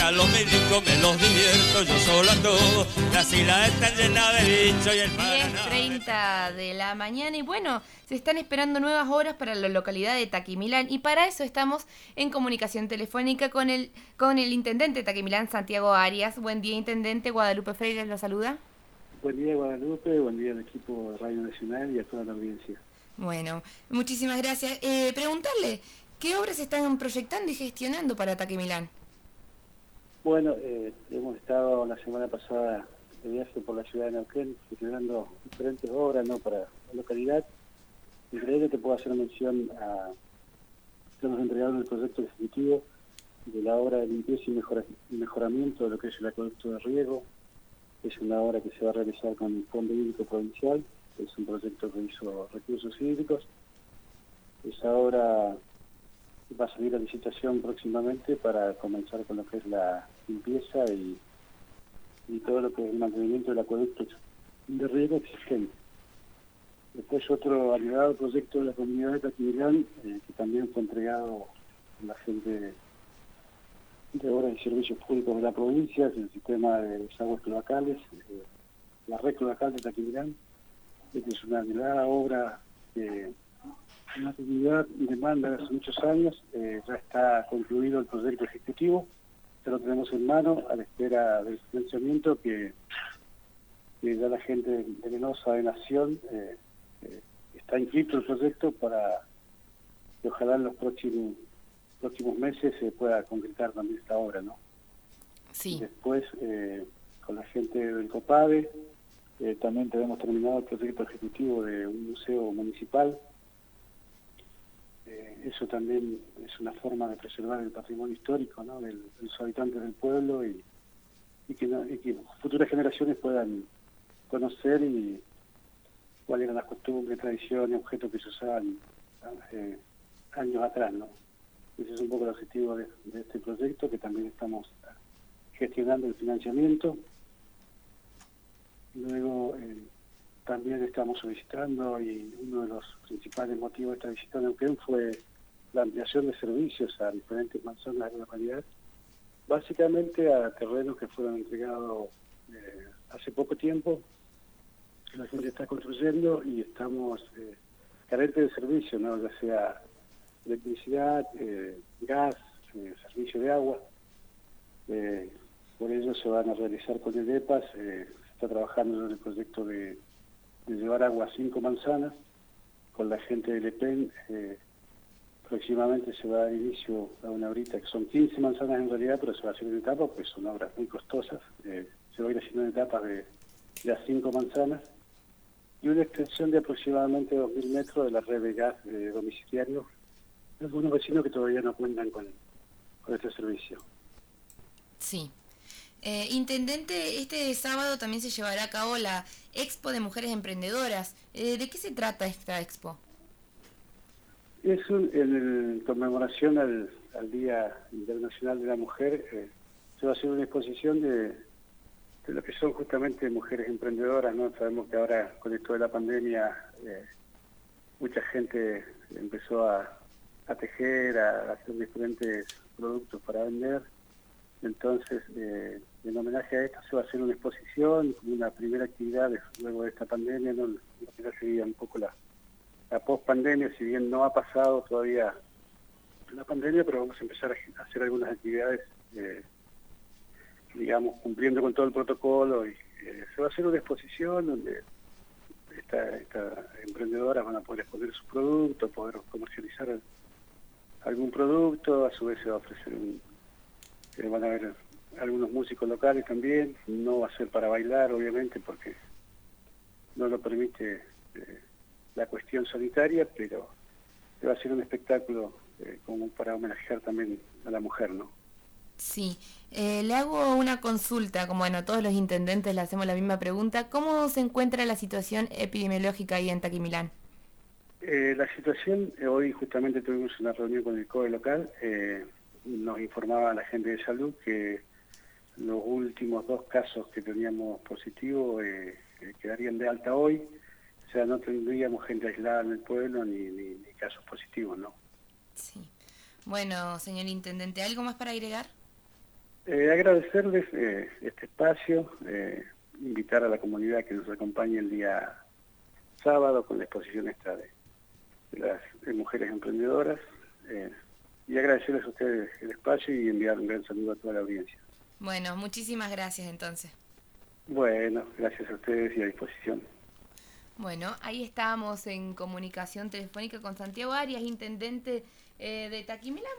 a los milicos me los divierto, yo solo ando, las islas están llenas de bichos y el Paraná. 10:30 de la mañana y bueno, se están esperando nuevas horas para la localidad de Taquimilán y para eso estamos en comunicación telefónica con el intendente de Taquimilán, Santiago Arias. Buen día, intendente. Guadalupe Freire lo saluda. Buen día, Guadalupe, buen día al equipo de Radio Nacional y a toda la audiencia. Bueno, muchísimas gracias. Preguntarle, ¿qué obras están proyectando y gestionando para Taquimilán? Bueno, hemos estado la semana pasada de viaje por la ciudad de Neuquén gestionando diferentes obras, ¿no?, para la localidad. Y creo que te puedo hacer mención a que hemos entregado el proyecto ejecutivo de la obra de limpieza y mejoramiento de lo que es el acueducto de riego. Es una obra que se va a realizar con el Fondo Hídrico Provincial, es un proyecto que hizo Recursos Hídricos. Esa obra va a salir a licitación próximamente para comenzar con lo que es la limpieza y todo lo que es el mantenimiento del acueducto de riego existente. Después otro agregado proyecto de la comunidad de Taquimilán, que también fue entregado a la gente de Obras y Servicios Públicos de la provincia, es el sistema de desagües cloacales, la red cloacal de Taquimilán. Esta es una anhelada obra que la comunidad demanda hace muchos años. Ya está concluido el proyecto ejecutivo, ya lo tenemos en mano a la espera del financiamiento que ya la gente de Venosa, de Nación, está inscrito el proyecto para que ojalá en los próximos meses se pueda concretar también esta obra, ¿no? Sí. Después, con la gente del COPADE, también tenemos terminado el proyecto ejecutivo de un museo municipal. Eso también es una forma de preservar el patrimonio histórico, ¿no?, de los habitantes del pueblo y que futuras generaciones puedan conocer y cuáles eran las costumbres, tradiciones, objetos que se usaban años atrás, ¿no? Ese es un poco el objetivo de este proyecto, que también estamos gestionando el financiamiento. Luego también estamos solicitando, y uno de los principales motivos de esta visita a Neuquén fue la ampliación de servicios a diferentes manzanas de la localidad, básicamente a terrenos que fueron entregados hace poco tiempo, que la gente está construyendo y estamos carentes de servicio, ¿no?, ya sea electricidad, gas, servicio de agua. Por ello se van a realizar con el EPAS, se está trabajando en el proyecto de llevar agua a 5 manzanas. Con la gente del EPEN próximamente se va a dar inicio a una obrita, que son 15 manzanas en realidad, pero se va a hacer en etapas, pues son obras muy costosas. Se va a ir haciendo en etapas de las 5 manzanas, y una extensión de aproximadamente 2.000 metros de la red de gas domiciliario. Algunos vecinos que todavía no cuentan con este servicio. Sí. Intendente, este sábado también se llevará a cabo la Expo de Mujeres Emprendedoras. ¿De qué se trata esta expo? Es en conmemoración al Día Internacional de la Mujer. Se va a hacer una exposición de lo que son justamente mujeres emprendedoras, ¿no? Sabemos que ahora con esto de la pandemia mucha gente empezó a tejer, a hacer diferentes productos para vender. Entonces, en homenaje a esto se va a hacer una exposición, como una primera actividad luego de esta pandemia, ¿no? Lo que ya sería un poco la post-pandemia, si bien no ha pasado todavía la pandemia, pero vamos a empezar a hacer algunas actividades, digamos, cumpliendo con todo el protocolo, y se va a hacer una exposición donde estas emprendedoras van a poder exponer sus productos, poder comercializar algún producto. A su vez se va a ofrecer van a haber algunos músicos locales también. No va a ser para bailar, obviamente, porque no lo permite la cuestión sanitaria, pero va a ser un espectáculo como para homenajear también a la mujer, ¿no? Sí. Le hago una consulta, como bueno, todos los intendentes le hacemos la misma pregunta. ¿Cómo se encuentra la situación epidemiológica ahí en Taquimilán? La situación, hoy justamente tuvimos una reunión con el COE local. Nos informaba la gente de salud que los últimos 2 casos que teníamos positivos quedarían de alta hoy. O sea, no tendríamos gente aislada en el pueblo ni casos positivos, ¿no? Sí. Bueno, señor intendente, ¿algo más para agregar? Agradecerles este espacio, invitar a la comunidad que nos acompañe el día sábado con la exposición esta de las mujeres emprendedoras, y agradecerles a ustedes el espacio y enviar un gran saludo a toda la audiencia. Bueno, muchísimas gracias entonces. Bueno, gracias a ustedes y a disposición. Bueno, ahí estábamos en comunicación telefónica con Santiago Arias, intendente de Taquimilán.